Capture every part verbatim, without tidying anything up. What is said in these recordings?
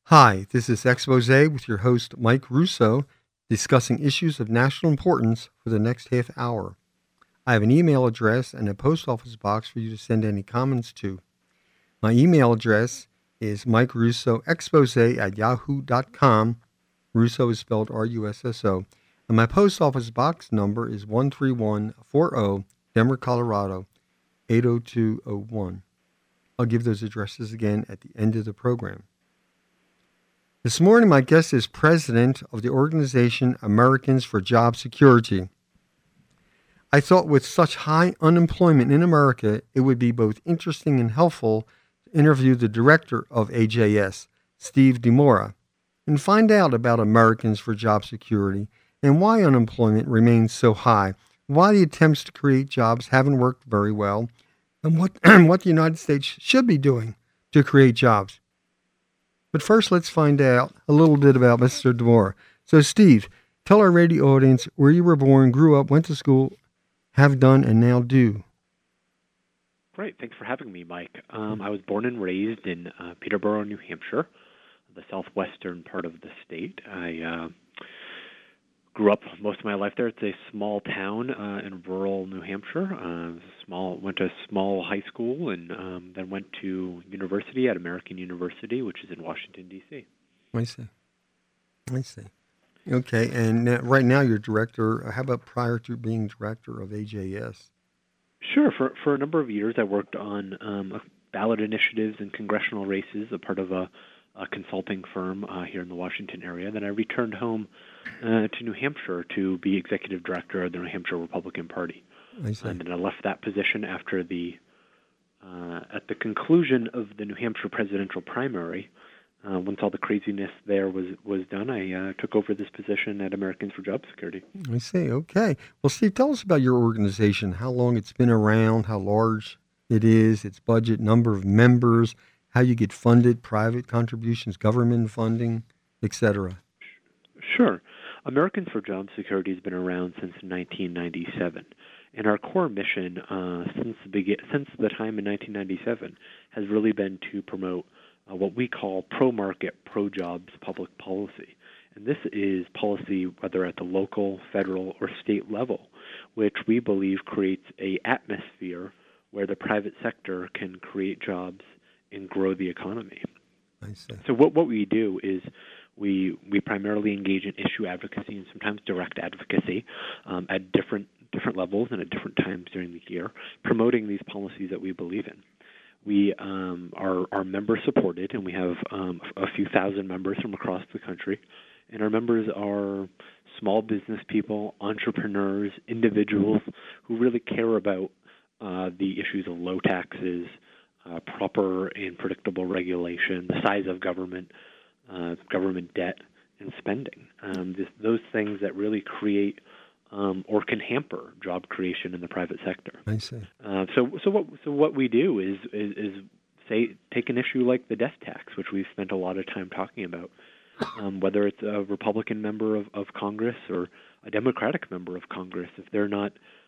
Hi, this is Expose with your host Mike Russo discussing issues of national importance for the next half hour. I have an email address and a post office box for you to send any comments to. My email address is Mike Russo Expose at yahoo dot com. Russo is spelled R U S S O. And my post office box number is one three one four zero, Denver, Colorado, eight zero two zero one. I'll give those addresses again at the end of the program. This morning, my guest is president of the organization Americans for Job Security. I thought with such high unemployment in America, it would be both interesting and helpful to interview the director of A J S, Steve DeMora, and find out about Americans for Job Security and why unemployment remains so high, why the attempts to create jobs haven't worked very well, and what, what the United States should be doing to create jobs. But first, let's find out a little bit about Mister DeMora. So, Steve, tell our radio audience where you were born, grew up, went to school, have done, and now do. Great. Thanks for having me, Mike. Um, I was born and raised in uh, Peterborough, New Hampshire, the southwestern part of the state. I uh, grew up most of my life there. It's a small town uh, in rural New Hampshire. Uh, small went to a small high school and um, then went to university at American University, which is in Washington, D C I see. I see. Okay, and now, right now you're director. How about prior to being director of A J S? Sure. For for a number of years, I worked on um, ballot initiatives and congressional races, a part of a, a consulting firm uh, here in the Washington area. Then I returned home uh, to New Hampshire to be executive director of the New Hampshire Republican Party. I see. And then I left that position after the uh, at the conclusion of the New Hampshire presidential primary. Uh, once all the craziness there was was done, I uh, took over this position at Americans for Job Security. I see. Okay. Well, Steve, tell us about your organization, how long it's been around, how large it is, its budget, number of members, how you get funded, private contributions, government funding, et cetera. Sure. Americans for Job Security has been around since nineteen ninety-seven. And our core mission uh, since the begin- since the time in nineteen ninety-seven has really been to promote uh, what we call pro-market, pro-jobs public policy. And this is policy whether at the local, federal, or state level, which we believe creates a atmosphere where the private sector can create jobs and grow the economy. I see. So what, what we do is we we primarily engage in issue advocacy and sometimes direct advocacy um, at different different levels and at different times during the year, promoting these policies that we believe in. We um, are, are member-supported, and we have um, a few thousand members from across the country. And our members are small business people, entrepreneurs, individuals who really care about uh, the issues of low taxes, uh, proper and predictable regulation, the size of government, uh, government debt, and spending. Um, this, those things that really create Um, or can hamper job creation in the private sector. I see. Uh, so, so what so what we do is, is is say take an issue like the death tax, which we've spent a lot of time talking about, um, whether it's a Republican member of, of Congress or a Democratic member of Congress, if they're not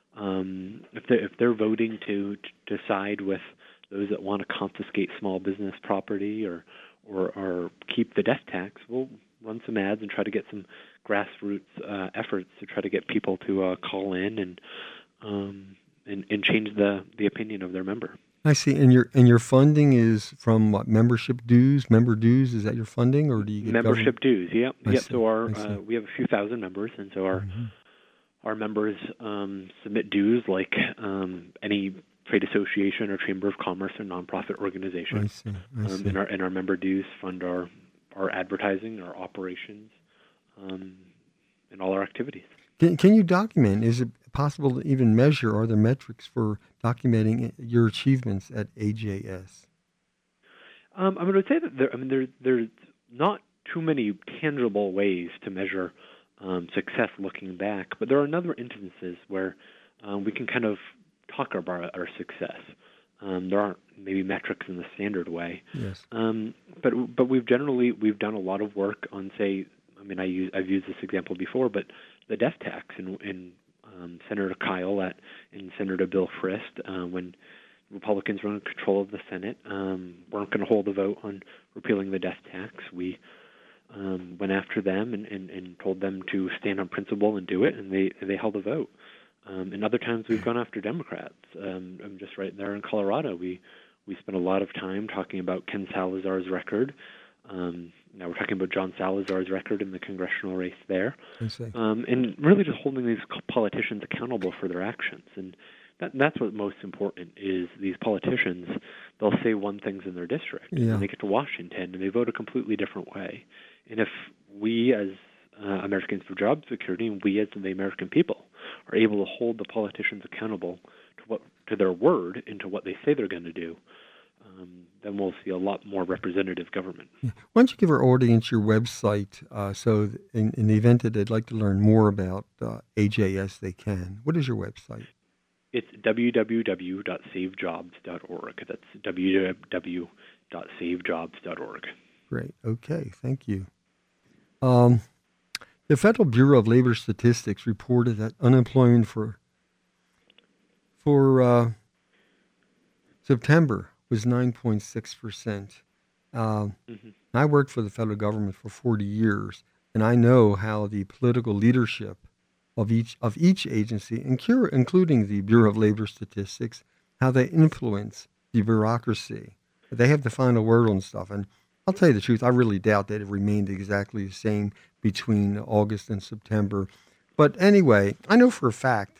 um, if they if they're voting to, to side with those that want to confiscate small business property or or, or keep the death tax, we'll run some ads and try to get some grassroots uh, efforts to try to get people to uh, call in and, um, and and change the, the opinion of their member. I see. And your and your funding is from what, membership dues, member dues? Is that your funding, or do you get membership government? dues? Yep. I Yep. see. So our I see. uh, we have a few thousand members, and so our Mm-hmm. our members um, submit dues like um, any trade association or chamber of commerce or nonprofit organization. I see. I Um, see. and our and our member dues fund our our advertising, our operations, um, and all our activities. Can, can you document? Is it possible to even measure? Are there metrics for documenting your achievements at A J S? Um, I would say that there, I mean, there, there's not too many tangible ways to measure um, success looking back, but there are a number of instances where um, we can kind of talk about our success. Um, there aren't maybe metrics in the standard way, Yes. um, but but we've generally we've done a lot of work on, say, I mean, I use, I've used this example before, but the death tax in, in um, Senator Kyle at and Senator Bill Frist uh, when Republicans were in control of the Senate, um, weren't going to hold a vote on repealing the death tax. We um, went after them and, and, and told them to stand on principle and do it, and they they held a vote. Um, and other times we've gone after Democrats. Um, I'm just right there in Colorado. We we spent a lot of time talking about Ken Salazar's record. Um, now we're talking about John Salazar's record in the congressional race there, um, and really just holding these politicians accountable for their actions. And that, that's what's most important is these politicians, they'll say one thing in their district, yeah. and they get to Washington, and they vote a completely different way. And if we as uh, Americans for Job Security and we as the American people are able to hold the politicians accountable to what to their word and to what they say they're going to do, Um, then we'll see a lot more representative government. Yeah. Why don't you give our audience your website uh, so in, in the event that they'd like to learn more about uh, A J S, they can. What is your website? It's w w w dot save jobs dot org. That's w w w dot save jobs dot org. Great. Okay. Thank you. Um, the Federal Bureau of Labor Statistics reported that unemployment for for uh, September was nine point six percent. Uh, mm-hmm. I worked for the federal government for forty years, and I know how the political leadership of each of each agency, including the Bureau of Labor Statistics, how they influence the bureaucracy. They have the final word on stuff. And I'll tell you the truth, I really doubt that it remained exactly the same between August and September. But anyway, I know for a fact,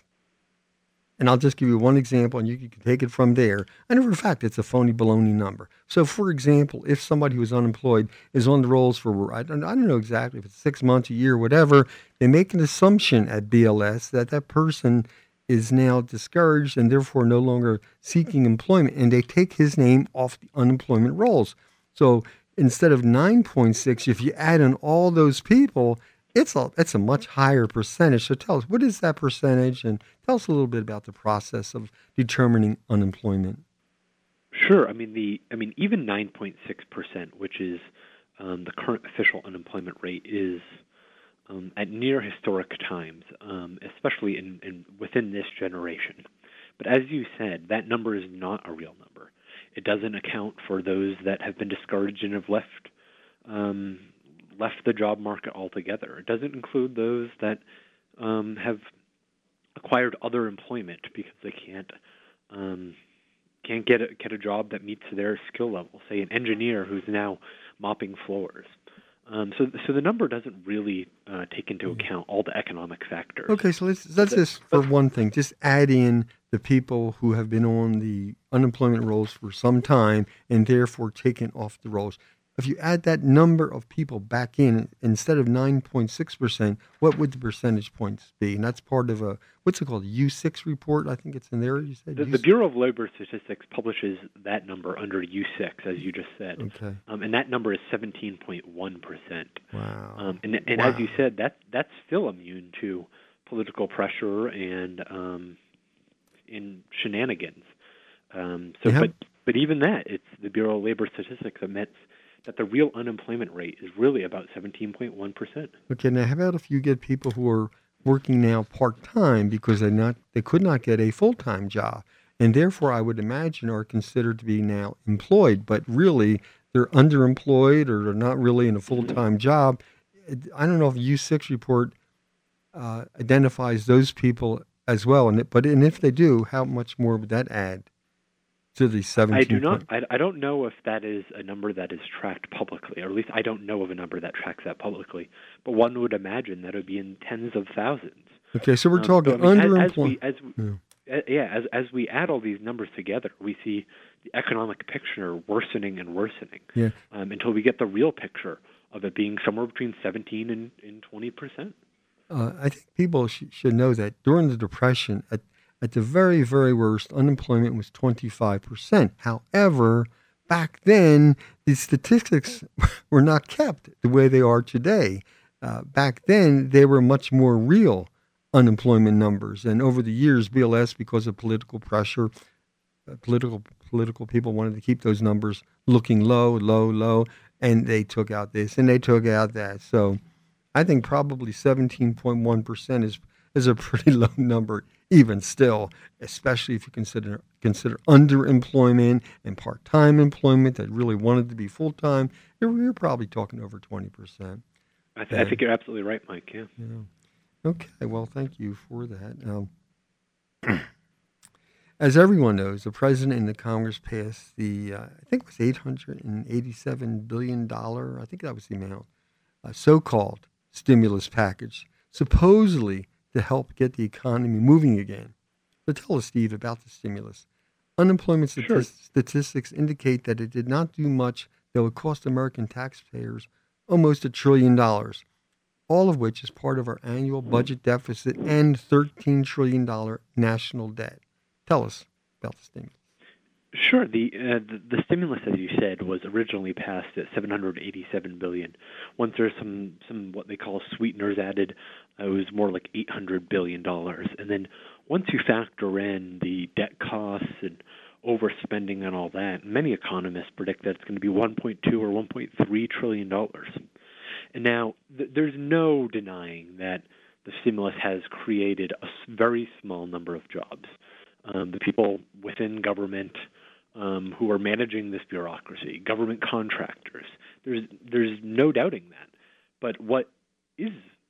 and I'll just give you one example, and you can take it from there. I know for a fact it's a phony baloney number. So, for example, if somebody who's unemployed is on the rolls for, I don't, I don't know exactly if it's six months, a year, whatever, they make an assumption at B L S that that person is now discouraged and therefore no longer seeking employment, and they take his name off the unemployment rolls. So instead of nine point six, if you add in all those people, It's a it's a much higher percentage. So tell us, what is that percentage? And tell us a little bit about the process of determining unemployment. Sure. I mean, the I mean, even nine point six percent, which is um, the current official unemployment rate, is um, at near historic times, um, especially in, in within this generation. But as you said, that number is not a real number. It doesn't account for those that have been discouraged and have left. Um, left the job market altogether. It doesn't include those that um, have acquired other employment because they can't um, can't get a, get a job that meets their skill level. Say an engineer who's now mopping floors. Um, so, so the number doesn't really uh, take into account all the economic factors. Okay, so let's let's but, just for but, one thing, just add in the people who have been on the unemployment rolls for some time and therefore taken off the rolls. If you add that number of people back in, instead of nine point six percent, what would the percentage points be? And that's part of a, what's it called, a U six report? I think it's in there, you said? The, the Bureau of Labor Statistics publishes that number under U six, as you just said. Okay. Um, and that number is seventeen point one percent. Wow. Um, and and wow. as you said, that that's still immune to political pressure and um, in shenanigans. Um, so, yeah. but, but even that, it's the Bureau of Labor Statistics admits that the real unemployment rate is really about seventeen point one percent. Okay, now how about if you get people who are working now part-time because they not they could not get a full-time job, and therefore I would imagine are considered to be now employed, but really they're underemployed or they're not really in a full-time job. I don't know if a U six report uh, identifies those people as well, and but and if they do, how much more would that add to the seventeen? I do not. I, I don't know if that is a number that is tracked publicly, or at least I don't know of a number that tracks that publicly. But one would imagine that it would be in tens of thousands. Okay, so we're um, talking so, I mean, underemployment. As, as we, as we, yeah, uh, yeah as, as we add all these numbers together, we see the economic picture worsening and worsening yeah. um, until we get the real picture of it being somewhere between seventeen and, and twenty percent. Uh, I think people sh- should know that during the Depression, at At the very, very worst, unemployment was twenty-five percent. However, back then, the statistics were not kept the way they are today. Uh, back then, they were much more real unemployment numbers. And over the years, B L S, because of political pressure, uh, political political people wanted to keep those numbers looking low, low, low, and they took out this and they took out that. So I think probably seventeen point one percent is is a pretty low number, even still, especially if you consider consider underemployment and part-time employment that really wanted to be full-time, you're, you're probably talking over twenty percent. I, th- I think you're absolutely right, Mike. Yeah. Yeah. Okay. Well, thank you for that. Um, as everyone knows, the president and the Congress passed the, uh, I think it was eight hundred eighty-seven billion dollars, I think that was the amount, uh, so-called stimulus package, supposedly to help get the economy moving again. So tell us, Steve, about the stimulus. Unemployment stati- Sure. statistics indicate that it did not do much that would cost American taxpayers almost a trillion dollars, all of which is part of our annual budget deficit and thirteen trillion dollars national debt. Tell us about the stimulus. Sure. The, uh, the the stimulus, as you said, was originally passed at seven hundred eighty-seven billion dollars. Once there's some some what they call sweeteners added, uh, it was more like eight hundred billion dollars. And then once you factor in the debt costs and overspending and all that, many economists predict that it's going to be one point two or one point three trillion dollars. And now th- there's no denying that the stimulus has created a very small number of jobs. Um, the people within government um, who are managing this bureaucracy, government contractors, there's there's no doubting that. But what is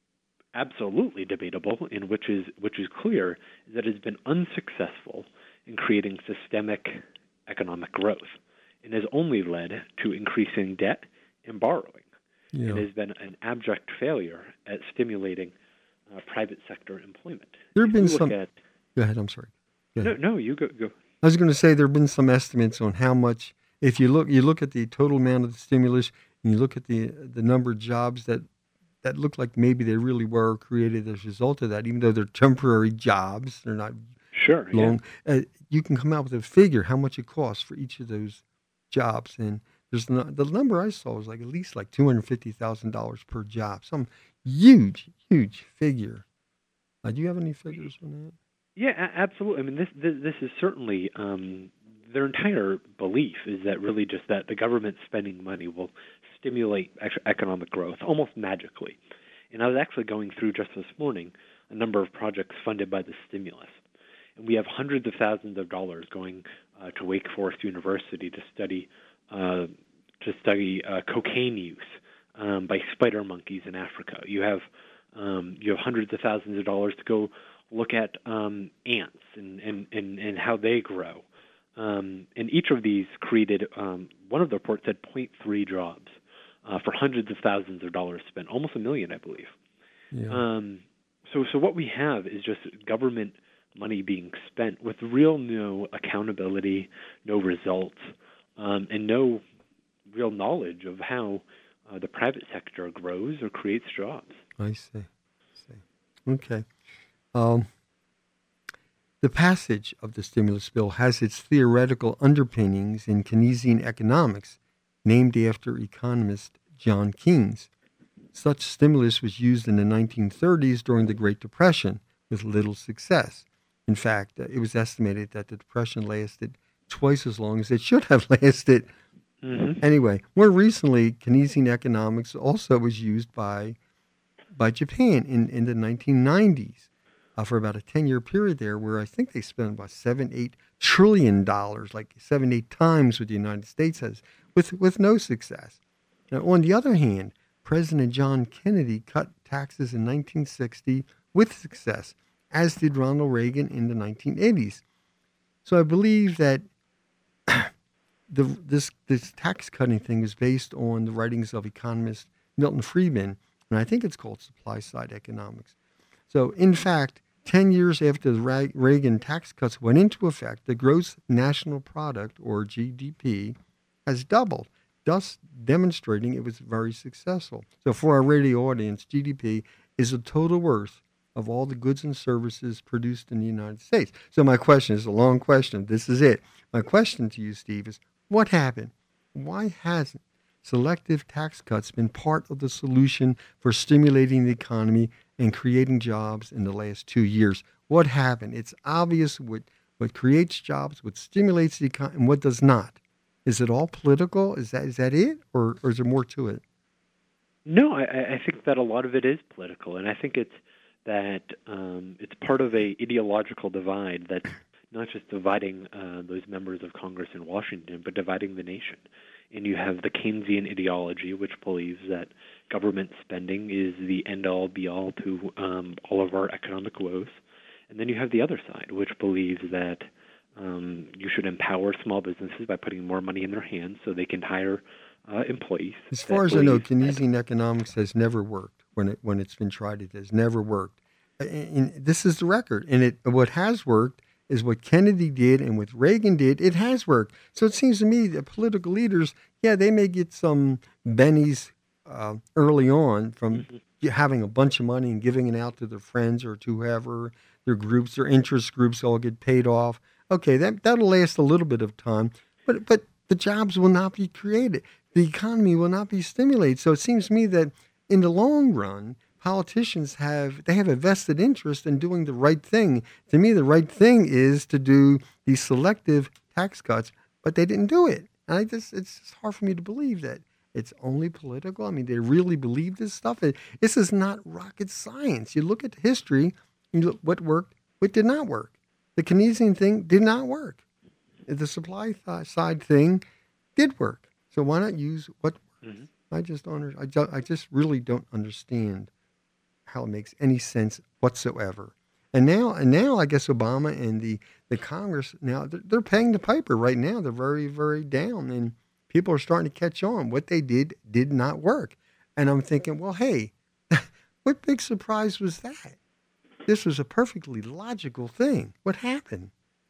absolutely debatable, and which is which is clear, is that it's been unsuccessful in creating systemic economic growth, and has only led to increasing debt and borrowing. Yeah. It has been an abject failure at stimulating uh, private sector employment. There have If been you look some. at- Go ahead. I'm sorry. Go no, ahead. no, you go. go. I was going to say there have been some estimates on how much. If you look, you look at the total amount of the stimulus, and you look at the the number of jobs that that look like maybe they really were created as a result of that, even though they're temporary jobs, they're not Sure. long. Uh, you can come out with a figure how much it costs for each of those jobs, and there's no, the number I saw was like at least like two hundred fifty thousand dollars per job, some huge, huge figure. Uh, do you have any figures on that? Yeah, a- absolutely. I mean, this this, this is certainly um, their entire belief is that really just that the government spending money will stimulate ex- economic growth almost magically. And I was actually going through just this morning a number of projects funded by the stimulus, and we have hundreds of thousands of dollars going uh, to Wake Forest University to study uh, to study uh, cocaine use um, by spider monkeys in Africa. You have um, you have hundreds of thousands of dollars to go look at um, ants and, and, and, and how they grow. Um, and each of these created, um, one of the reports said zero point three jobs uh, for hundreds of thousands of dollars spent, almost a million, I believe. Yeah. Um, so, so what we have is just government money being spent with real no accountability, no results, um, and no real knowledge of how uh, the private sector grows or creates jobs. I see. I see. Okay. Um, the passage of the stimulus bill has its theoretical underpinnings in Keynesian economics, named after economist John Keynes. Such stimulus was used in the nineteen thirties during the Great Depression with little success. In fact, uh, it was estimated that the Depression lasted twice as long as it should have lasted. Mm-hmm. Anyway, more recently, Keynesian economics also was used by by Japan in, in the nineteen nineties uh, for about a ten-year period there, where I think they spent about seven, eight trillion dollars, like seven, eight times what the United States has, with with no success. Now, on the other hand, President John Kennedy cut taxes in nineteen sixty with success, as did Ronald Reagan in the nineteen eighties. So I believe that the this this tax cutting thing is based on the writings of economist Milton Friedman, and I think it's called supply side economics. So, in fact, ten years after the Reagan tax cuts went into effect, the gross national product, or G D P, has doubled, thus demonstrating it was very successful. So, for our radio audience, G D P is the total worth of all the goods and services produced in the United States. So, my question is a long question. This is it. My question to you, Steve, is what happened? Why hasn't selective tax cuts been part of the solution for stimulating the economy and creating jobs in the last two years? What happened? It's obvious what, what creates jobs, what stimulates the economy, and what does not. Is it all political? Is that is that it, or, or is there more to it? No, I, I think that a lot of it is political, and I think it's that um, it's part of a ideological divide that's not just dividing uh, those members of Congress in Washington, but dividing the nation. And you have the Keynesian ideology, which believes that government spending is the end-all, be-all to um, all of our economic woes. And then you have the other side, which believes that um, you should empower small businesses by putting more money in their hands so they can hire uh, employees. As far as I know, Keynesian economics has never worked. When it when it's been tried, it has never worked. And, and this is the record. And it what has worked is what Kennedy did and what Reagan did. It has worked. So it seems to me that political leaders, yeah, they may get some bennies uh, early on from mm-hmm. having a bunch of money and giving it out to their friends or to whoever, their groups, their interest groups all get paid off. Okay, that, that'll last a little bit of time, but but the jobs will not be created. The economy will not be stimulated. So it seems to me that in the long run, politicians have they have a vested interest in doing the right thing. To me, the right thing is to do these selective tax cuts, but they didn't do it. And I just it's just hard for me to believe that it's only political. I mean, they really believe this stuff. It, this is not rocket science. You look at history, you look what worked, what did not work. The Keynesian thing did not work. The supply th- side thing did work. So why not use what works? Mm-hmm. I just don't. I just, I just really don't understand how it makes any sense whatsoever. And now, and now, I guess Obama and the, the Congress now they're, they're paying the piper right now. They're very, very down, and people are starting to catch on. What they did did not work, and I'm thinking, well, hey, what big surprise was that? This was a perfectly logical thing. What happened?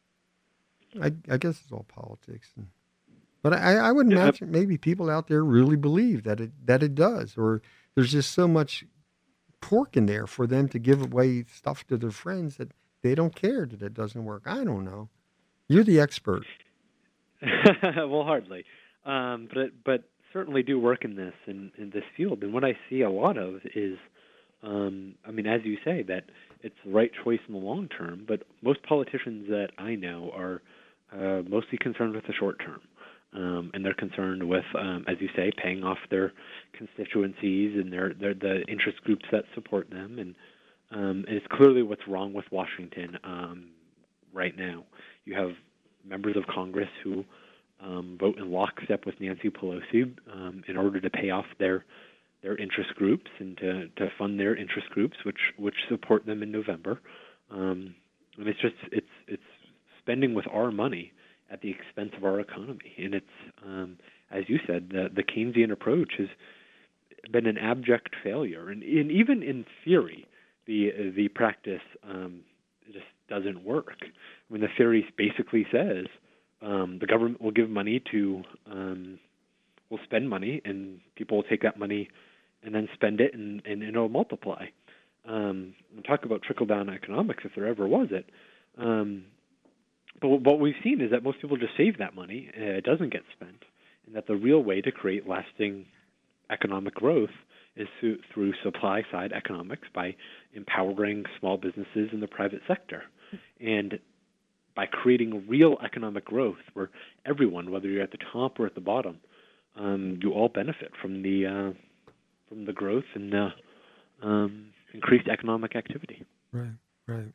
I, I guess it's all politics, and, but I, I would imagine maybe people out there really believe that it that it does, or there's just so much pork in there for them to give away stuff to their friends that they don't care that it doesn't work. I don't know. You're the expert. Well, hardly, um, but but certainly do work in this in, in this field. And what I see a lot of is, um, I mean, as you say, that it's the right choice in the long term. But most politicians that I know are uh, mostly concerned with the short term. Um, and they're concerned with, um, as you say, paying off their constituencies and their, their the interest groups that support them. And, um, and it's clearly what's wrong with Washington um, right now. You have members of Congress who um, vote in lockstep with Nancy Pelosi um, in order to pay off their their interest groups and to, to fund their interest groups, which which support them in November. Um, and it's just it's it's spending with our money at the expense of our economy. And it's, um, as you said, the, the Keynesian approach has been an abject failure. And, and even in theory, the the practice um, just doesn't work. I mean, the theory basically says um, the government will give money to, um, will spend money, and people will take that money and then spend it, and, and, and it'll multiply. Um, we'll talk about trickle-down economics if there ever was it. Um, But what we've seen is that most people just save that money, and it doesn't get spent, and that the real way to create lasting economic growth is through, through supply-side economics, by empowering small businesses in the private sector, and by creating real economic growth where everyone, whether you're at the top or at the bottom, um, you all benefit from the uh, from the growth and uh, um, increased economic activity. Right, right.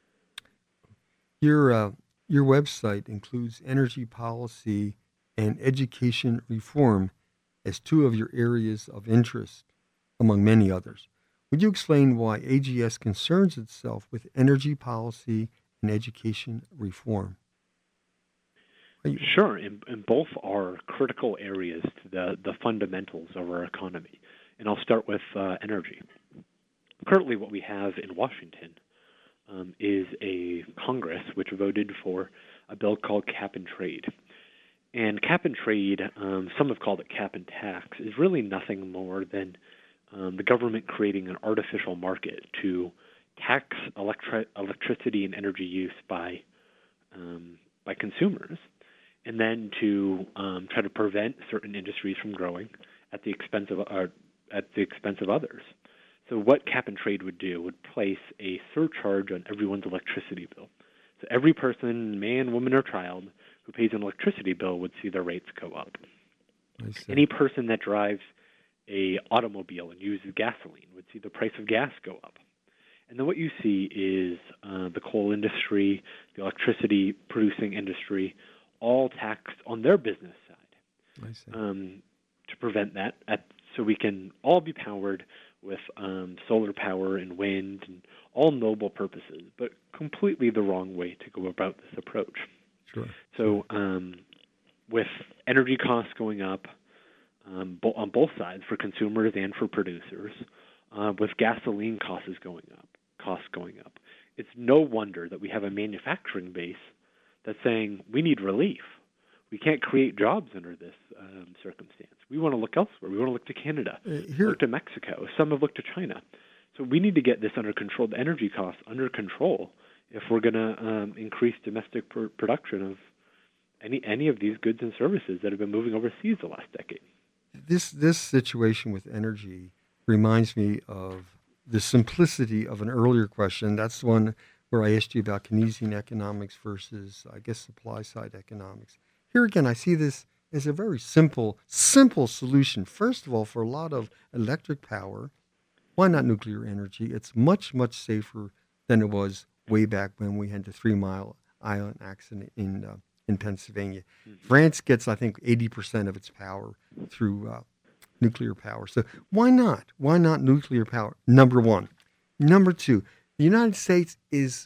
Your uh, your website includes energy policy and education reform as two of your areas of interest, among many others. Would you explain why A G S concerns itself with energy policy and education reform? You... Sure, and, and both are critical areas to the, the fundamentals of our economy. And I'll start with uh, energy. Currently, what we have in Washington um, is a Congress which voted for a bill called Cap and Trade. And cap and trade, um, some have called it cap and tax, is really nothing more than um, the government creating an artificial market to tax electri- electricity and energy use by um, by consumers, and then to um, try to prevent certain industries from growing at the expense of uh, at the expense of others. So what cap and trade would do would place a surcharge on everyone's electricity bill. So every person, man, woman, or child, who pays an electricity bill would see their rates go up. Any person that drives a automobile and uses gasoline would see the price of gas go up. And then what you see is uh, the coal industry, the electricity producing industry, all taxed on their business side. I see. Um, to prevent that, at, so we can all be powered with um, solar power and wind and all noble purposes, but completely the wrong way to go about this approach. Sure. So um, with energy costs going up um, bo- on both sides for consumers and for producers, uh, with gasoline costs going up, costs going up, it's no wonder that we have a manufacturing base that's saying we need relief. We can't create jobs under this um, circumstance. We want to look elsewhere. We want to look to Canada, Uh, here, look to Mexico. Some have looked to China. So we need to get this under control, the energy costs under control, if we're going to um, increase domestic pr- production of any any of these goods and services that have been moving overseas the last decade. this this situation with energy reminds me of the simplicity of an earlier question. That's the one where I asked you about Keynesian economics versus, I guess, supply side economics. Here again, I see this as a very simple, simple solution. First of all, for a lot of electric power, why not nuclear energy? It's much, much safer than it was way back when we had the Three Mile Island accident in uh, in Pennsylvania. Mm-hmm. France gets, I think, eighty percent of its power through uh, nuclear power. So why not? Why not nuclear power? Number one. Number two, the United States is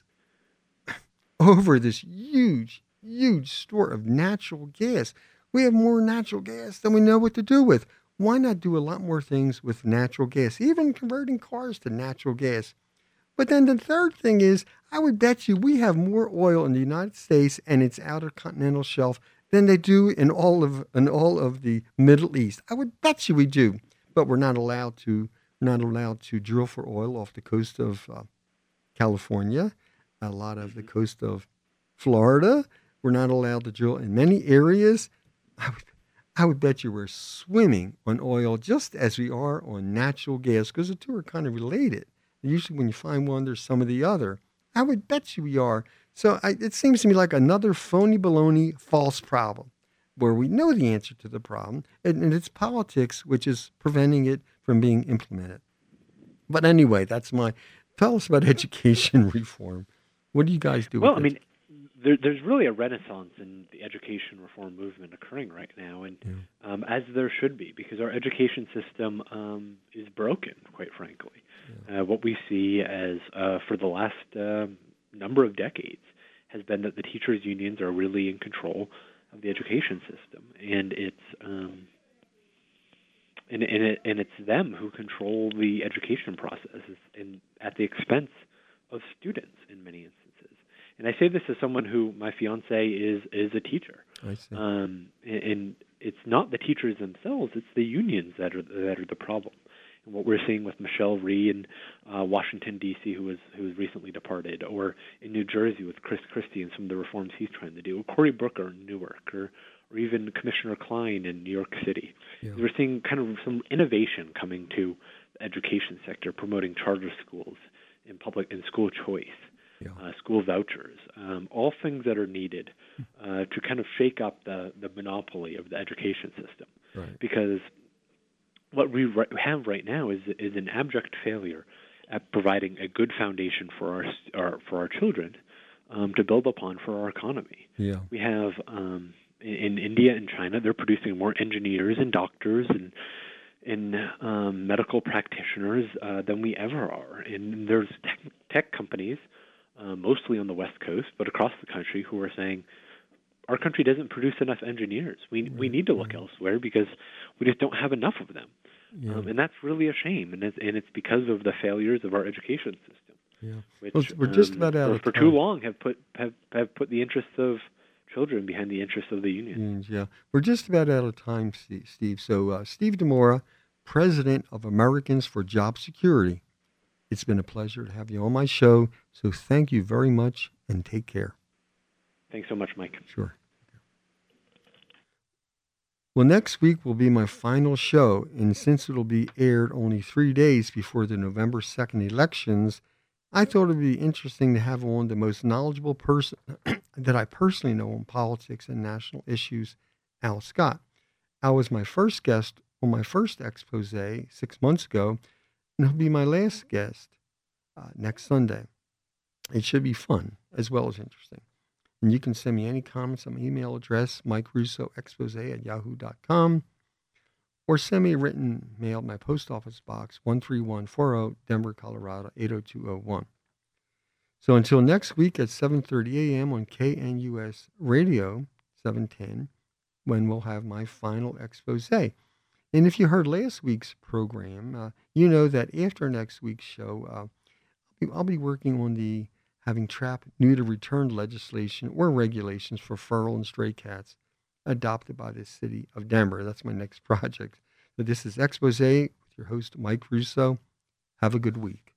over this huge, huge store of natural gas. We have more natural gas than we know what to do with. Why not do a lot more things with natural gas, even converting cars to natural gas? But then the third thing is, I would bet you we have more oil in the United States and its outer continental shelf than they do in all of in all of the Middle East. I would bet you we do, but we're not allowed to not allowed to drill for oil off the coast of uh, California, a lot of the coast of Florida. We're not allowed to drill in many areas. I would, I would bet you we're swimming on oil just as we are on natural gas, because the two are kind of related. Usually when you find one, there's some of the other. I would bet you we are. So I, it seems to me like another phony baloney false problem where we know the answer to the problem, and, and it's politics which is preventing it from being implemented. But anyway, that's my, tell us about education reform. What do you guys do Well, I with mean, there, there's really a renaissance in the education reform movement occurring right now, and Yeah. um, as there should be, because our education system um, is broken, quite frankly. Yeah. Uh, what we see as uh, for the last uh, number of decades has been that the teachers' unions are really in control of the education system, and it's um, and and, it, and it's them who control the education process, and at the expense of students in many instances. And I say this as someone who, my fiance is is a teacher. I see. Um, and, and it's not the teachers themselves; it's the unions that are that are the problem. And what we're seeing with Michelle Rhee in uh, Washington D C, who was who was recently departed, or in New Jersey with Chris Christie and some of the reforms he's trying to do, or Cory Booker in Newark, or or even Commissioner Klein in New York City. Yeah. We're seeing kind of some innovation coming to the education sector, promoting charter schools in public and school choice. Yeah. Uh, school vouchers, um, all things that are needed uh, to kind of shake up the, the monopoly of the education system. Right. Because what we ri- have right now is is an abject failure at providing a good foundation for our, our for our children um, to build upon for our economy. Yeah. We have um, in, in India and China, they're producing more engineers and doctors and in um, medical practitioners uh, than we ever are. And there's tech, tech companies, uh, mostly on the West Coast, but across the country, who are saying, our country doesn't produce enough engineers. We Right. we need to look Right. elsewhere because we just don't have enough of them. Yeah. Um, and that's really a shame. And it's, and it's because of the failures of our education system, Yeah. which Well, we're just um, about out for, of for time. too long have put have, have put the interests of children behind the interests of the union. Unions, yeah. We're just about out of time, Steve. Steve. So, uh, Steve DeMora, President of Americans for Job Security. It's been a pleasure to have you on my show. So, thank you very much and take care. Thanks so much, Mike. Sure. Well, next week will be my final show, and since it'll be aired only three days before the November second elections, I thought it would be interesting to have on the most knowledgeable person that I personally know on politics and national issues, Al Scott. Al was my first guest on my first expose six months ago, and he'll be my last guest uh, next Sunday. It should be fun as well as interesting. And you can send me any comments on my email address, mike russo expose at yahoo dot com, or send me a written mail at my post office box, one three one four zero, Denver, Colorado, eight oh two oh one. So until next week at seven thirty a.m. on K N U S Radio, seven ten, when we'll have my final expose. And if you heard last week's program, uh, you know that after next week's show, uh, I'll, be, I'll be working on the having trap, neuter, returned legislation or regulations for feral and stray cats adopted by the city of Denver. That's my next project. So this is Expose with your host, Mike Russo. Have a good week.